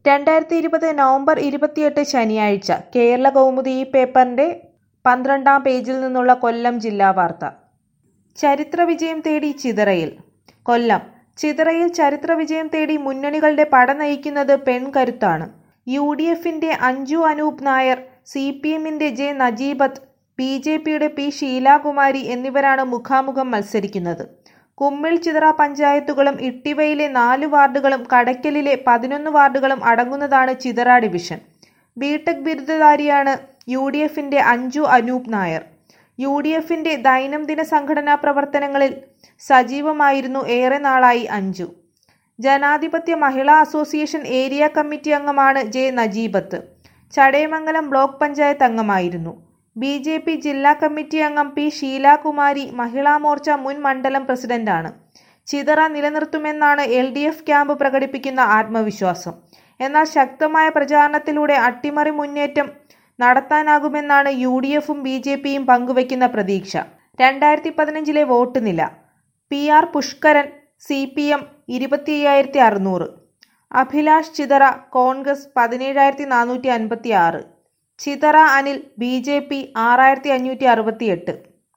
2020 November 28 ശനിയാഴ്ച കേരളകൗമുദി ഈ പേപ്പറിന്റെ 12-ാം പേജിൽ നിന്നുള്ള കൊല്ലം ജില്ലാ വാർത്ത. ചരിത്രവിജയം തേടി ചിതറയിൽ. കൊല്ലം. ചിതറയിൽ ചരിത്രവിജയം തേടി മുന്നണികളുടെ പട നയിക്കുന്നത് പെൺകരുത്താണ്. യു.ഡി.എഫിന്റെ അഞ്ജു അനൂപ് നായർ, സി.പി.എമ്മിന്റെ ജെ നജീബത്ത്, ബി.ജെ.പിയുടെ പി ഷീലാകുമാരി എന്നിവരാണ് മുഖാമുഖം മത്സരിക്കുന്നത്. കുമ്മിൾ ചിതറ പഞ്ചായത്തുകളും ഇട്ടിവയിലെ 4 വാർഡുകളും കടയ്ക്കലിലെ 11 വാർഡുകളും അടങ്ങുന്നതാണ് ചിതറ ഡിവിഷൻ. ബിടെക് ബിരുദധാരിയാണ് യു.ഡി.എഫിന്റെ അഞ്ജു അനൂപ് നായർ. യു.ഡി.എഫിന്റെ ദൈനംദിന സംഘടനാ പ്രവർത്തനങ്ങളിൽ സജീവമായിരുന്നു ഏറെ നാളായി അഞ്ജു. ജനാധിപത്യ മഹിളാ അസോസിയേഷൻ ഏരിയ കമ്മിറ്റി അംഗമാണ് ജെ നജീബത്ത്. ചടയമംഗലം ബ്ലോക്ക് പഞ്ചായത്ത് അംഗമായിരുന്നു. ബി.ജെ.പി ജില്ലാ കമ്മിറ്റി അംഗം പി ഷീലാകുമാരി മഹിളാ മോർച്ച മുൻ മണ്ഡലം പ്രസിഡന്റാണ്. ചിതറ നിലനിർത്തുമെന്നാണ് എൽ.ഡി.എഫ് ക്യാമ്പ് പ്രകടിപ്പിക്കുന്ന ആത്മവിശ്വാസം. എന്നാൽ ശക്തമായ പ്രചാരണത്തിലൂടെ അട്ടിമറി മുന്നേറ്റം നടത്താനാകുമെന്നാണ് യു.ഡി.എഫും ബി.ജെ.പിയും പങ്കുവയ്ക്കുന്ന പ്രതീക്ഷ. 2015 വോട്ട് നില: P R. Pushkaran CPM 25,600, Abhilash Chithara Congress 17,456, Chithara Anil BJP 6,568.